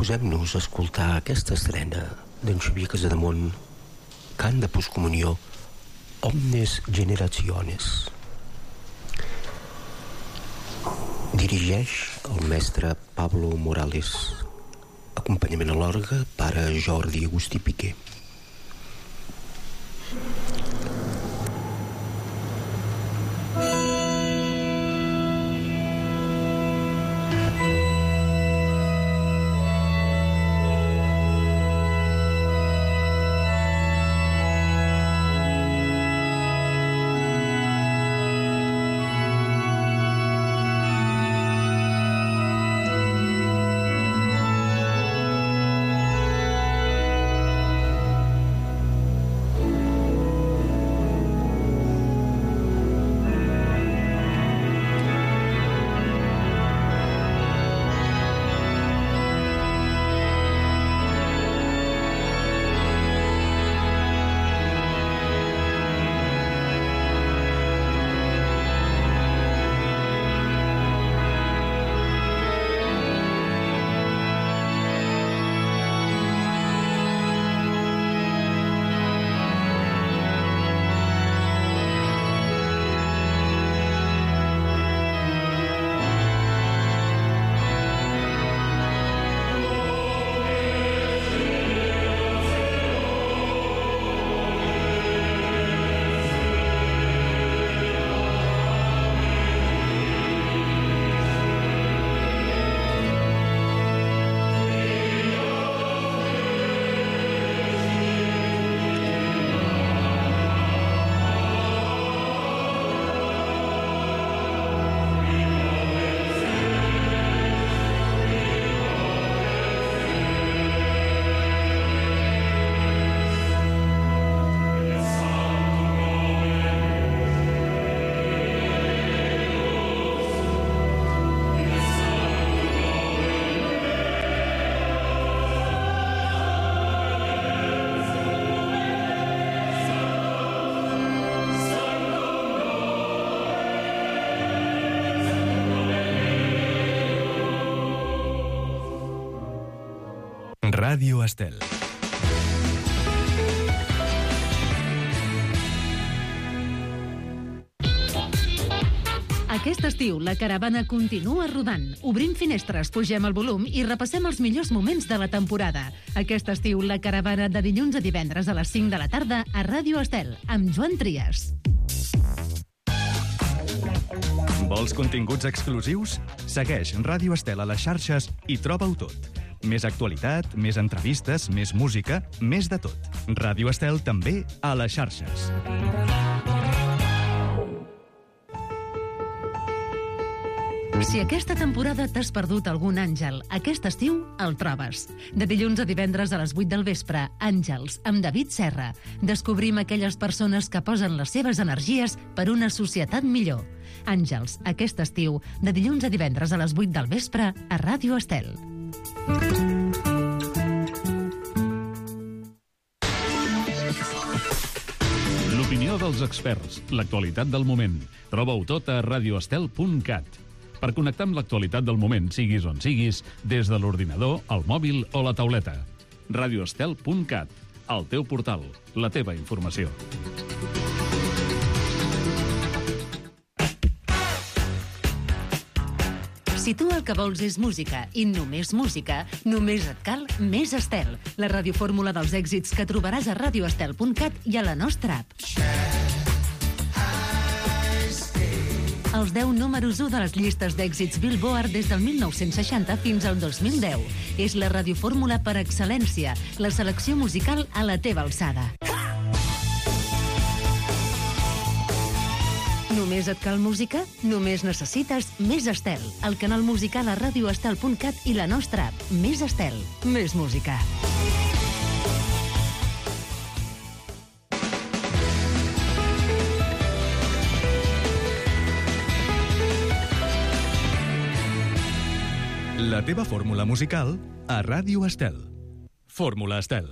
disposem-nos a escoltar aquesta estrena d'en Xavier Casademont, cant de postcomunió Omnes Generationes. Dirigeix el mestre Pablo Morales. Acompanyament a l'orgue, pare Jordi Agustí Piqué. Ràdio Estel. Aquest estiu la caravana continua rodant. Obrim finestres, pugem el volum i repassem els millors moments de la temporada. Aquest estiu la caravana de dilluns a divendres a les cinc de la tarda a Ràdio Estel, amb Joan Trias. Vols continguts exclusius? Segueix Ràdio Estel a les xarxes i troba-ho tot. Més actualitat, més entrevistes, més música, més de tot. Ràdio Estel també a les xarxes. Si aquesta temporada t'has perdut algun àngel, aquest estiu el trobes. De dilluns a divendres a les vuit del vespre, Àngels, amb David Serra. Descobrim aquelles persones que posen les seves energies per una societat millor. Àngels, aquest estiu, de dilluns a divendres a les vuit del vespre, a Ràdio Estel. L'opinió dels experts, l'actualitat del moment. Troba-ho tot a radioestel punt cat. Per connectar amb l'actualitat del moment, siguis on siguis, des de l'ordinador, el mòbil o la tauleta. radioestel punt cat, el teu portal, la teva informació. Si tu el que vols és música i només música, només et cal Més Estel, la radiofórmula dels èxits que trobaràs a radioestel punt cat i a la nostra app. Els deu números u de les llistes d'èxits Billboard des del mil nou-cents seixanta fins al dos mil deu. És la radiofórmula per excel·lència, la selecció musical a la teva alçada. Només et cal música? Només necessites Més Estel, el canal musical a radioestel punt cat i la nostra app. Més Estel, més música. La teva fórmula musical a Ràdio Estel. Fórmula Estel.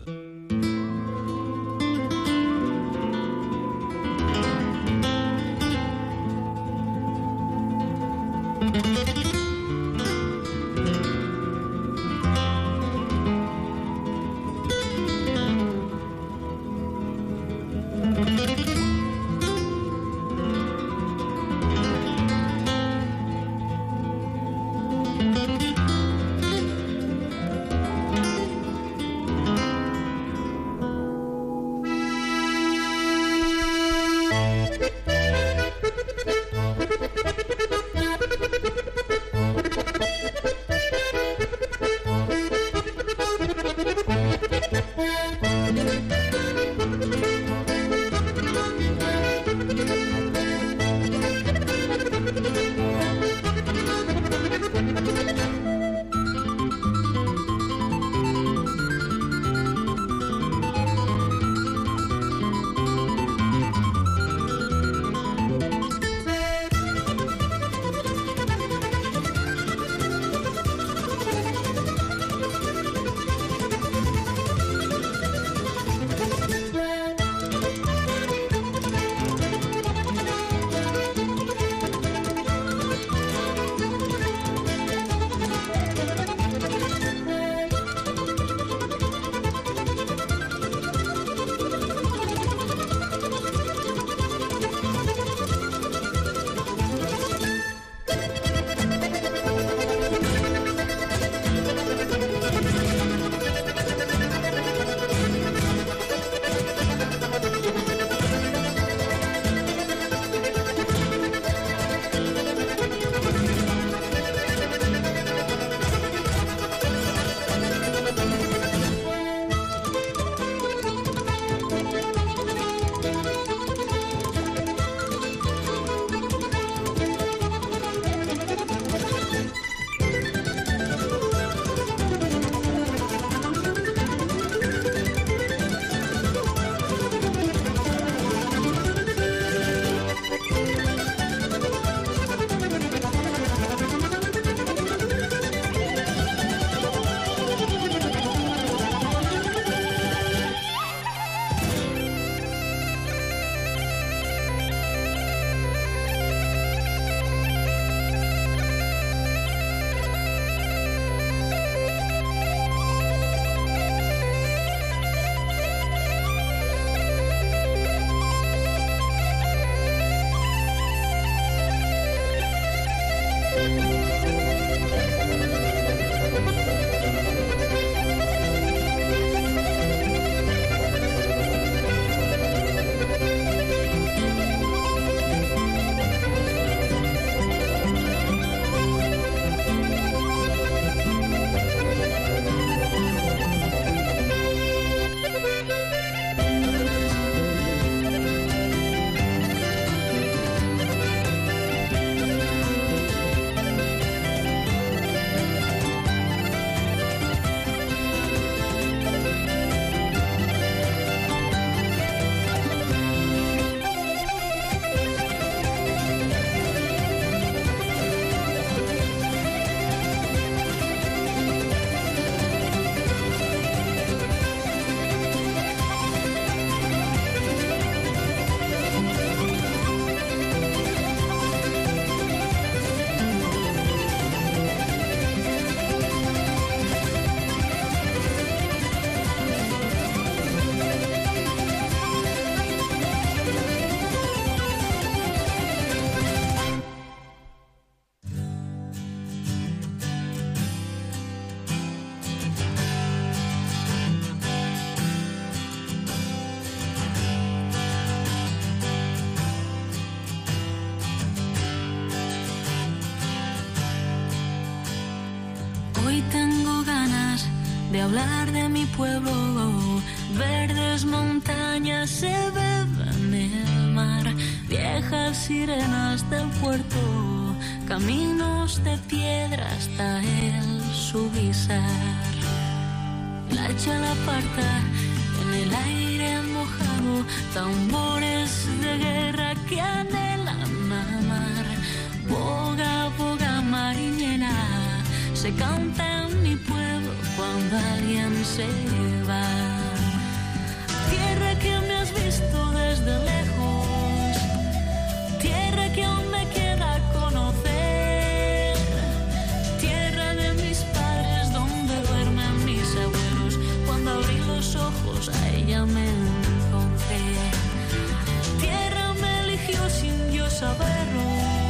hablar de mi pueblo. Verdes montañas se beben el mar, viejas sirenas del puerto, caminos de piedra hasta el Subizar. La chalaparta en el aire mojado, tambores de guerra que anhelan amar. Boga, boga marinera, se canta en mi pueblo cuando alguien se va. Tierra que me has visto desde lejos, tierra que aún me queda conocer, tierra de mis padres donde duermen mis abuelos. Cuando abrí los ojos a ella me encontré. Tierra me eligió sin yo saberlo,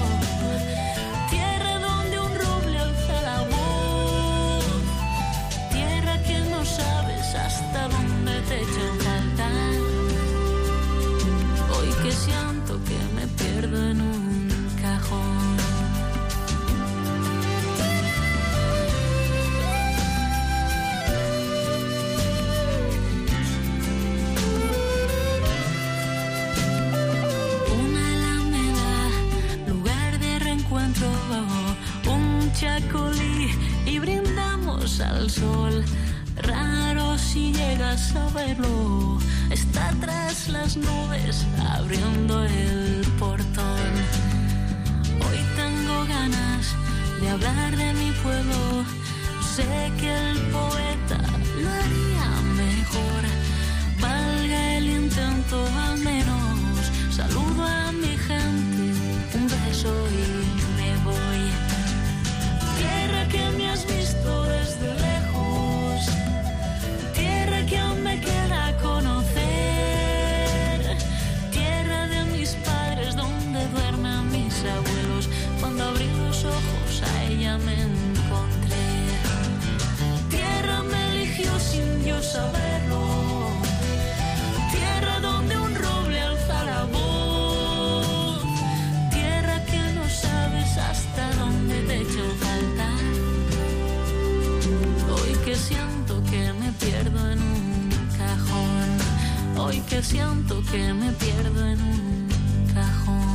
tierra donde un roble alza la voz, tierra que no sabes hasta dónde te echan falta. Hoy que siento que me pierdo en un cajón. Un chacolí y brindamos al sol. Raro si llegas a verlo, está tras las nubes abriendo el portón. Hoy tengo ganas de hablar de mi pueblo, sé que el poeta lo haría mejor. Valga el intento al menos, saludo a mi gente, un beso y me voy. Tierra que me has visto desde lejos, tierra que aún me queda conocer, tierra de mis padres donde duermen mis abuelos. Cuando abrí los ojos a ella me encontré. Tierra me eligió sin yo saberlo, tierra donde un roble alza la voz, tierra que no sabes hasta dónde te echo falta. Hoy que siento que me pierdo en un cajón, hoy que siento que me pierdo en un cajón.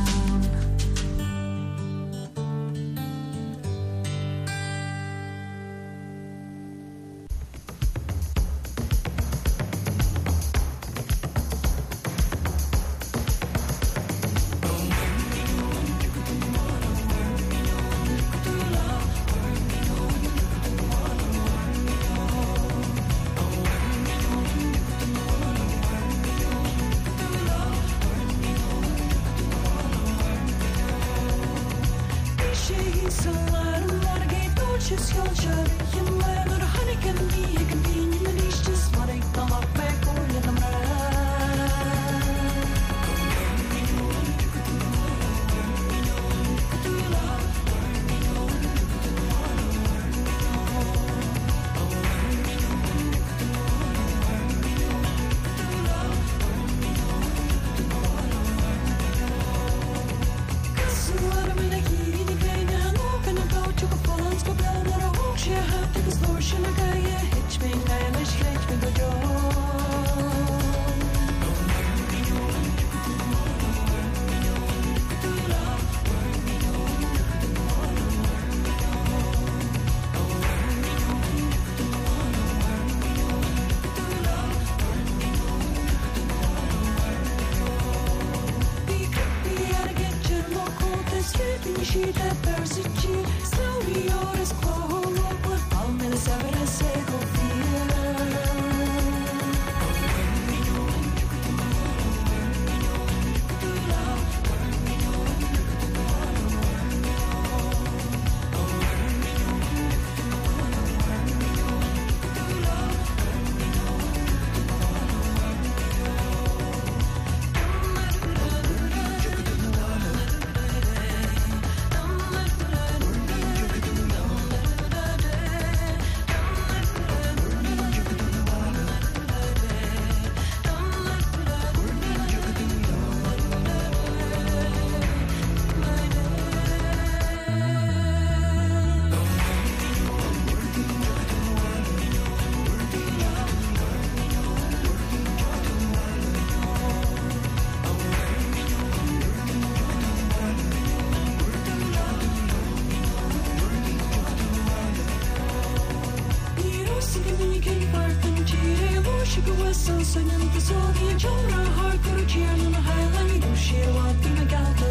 coração sonhante sorri e chora har corciano na highland do shirwa tina galta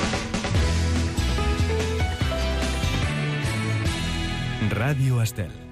Ràdio Estel.